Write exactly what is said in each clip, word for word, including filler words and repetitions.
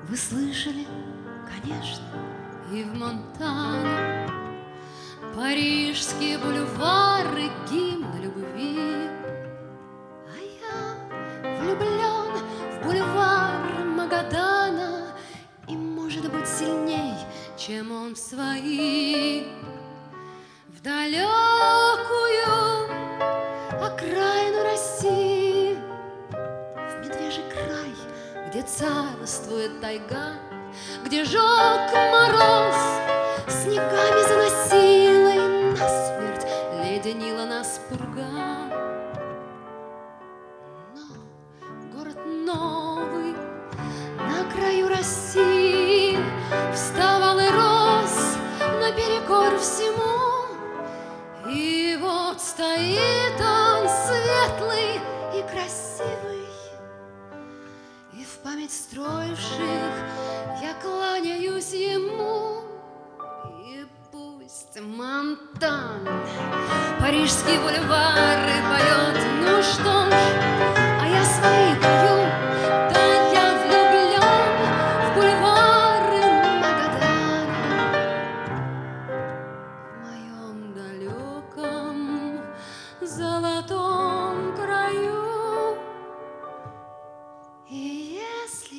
Вы слышали, конечно, и в Монтане парижские бульвары, гимн любви. А я влюблен в бульвар Магадана, и, может быть, сильней, чем он в свои. В далекую окраину России, в Медвежий край, где царствует тайга, где жег мороз, снегами заносила и насмерть леденила нас пурга. Но город новый на краю России вставал и рос наперекор всему. И вот стоит он светлый и красивый, и в память строивших я кланяюсь ему. И пусть Монтан парижские бульвары поет, ну что ж, а я свои пою. Да, я влюблен в бульвары Магадана, в моем далеком золотом краю. И если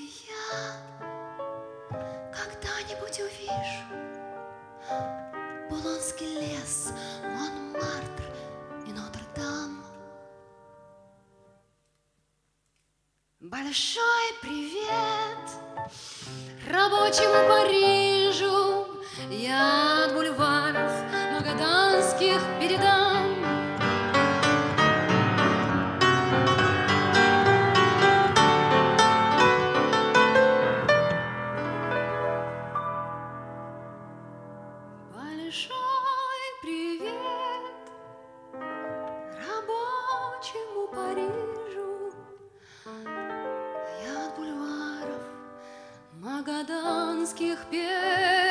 я когда-нибудь увижу Булонский лес, Монмартр и Нотр-Дам, большой привет рабочему Парижу я от бульваров магаданских передам. Большой привет рабочему Парижу я от бульваров магаданских передам.